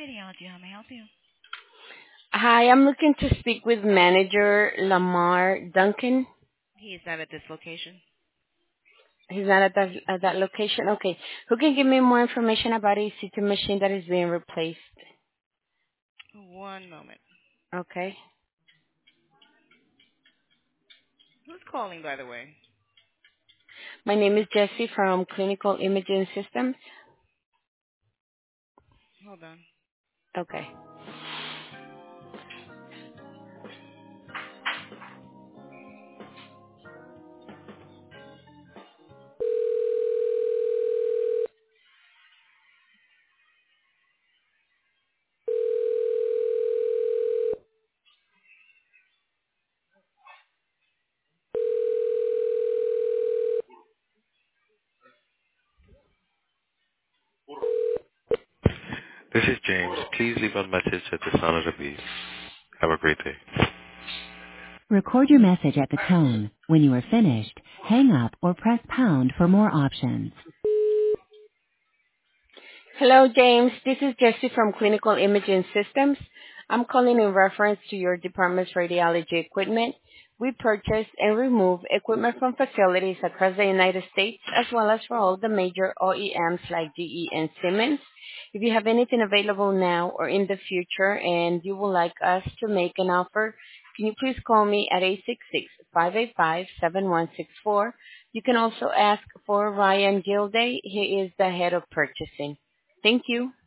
Radiology, how may I help you? Hi, I'm looking to speak with manager Lamar Duncan. He is not at this location. He's not at that location. Okay. Who can give me more information about a CT machine that is being replaced? One moment. Okay. Who's calling, by the way? My name is Jessie from Clinical Imaging Systems. Hold on. Okay. This is James. Please leave a message at the sound of the beep. Have a great day. Record your message at the tone. When you are finished, hang up or press pound for more options. Hello, James. This is Jessie from Clinical Imaging Systems. I'm calling in reference to your department's radiology equipment. We purchase and remove equipment from facilities across the United States as well as for all the major OEMs like GE and Siemens. If you have anything available now or in the future and you would like us to make an offer, can you please call me at 866-585-7164. You can also ask for Ryan Gilday. He is the head of purchasing. Thank you.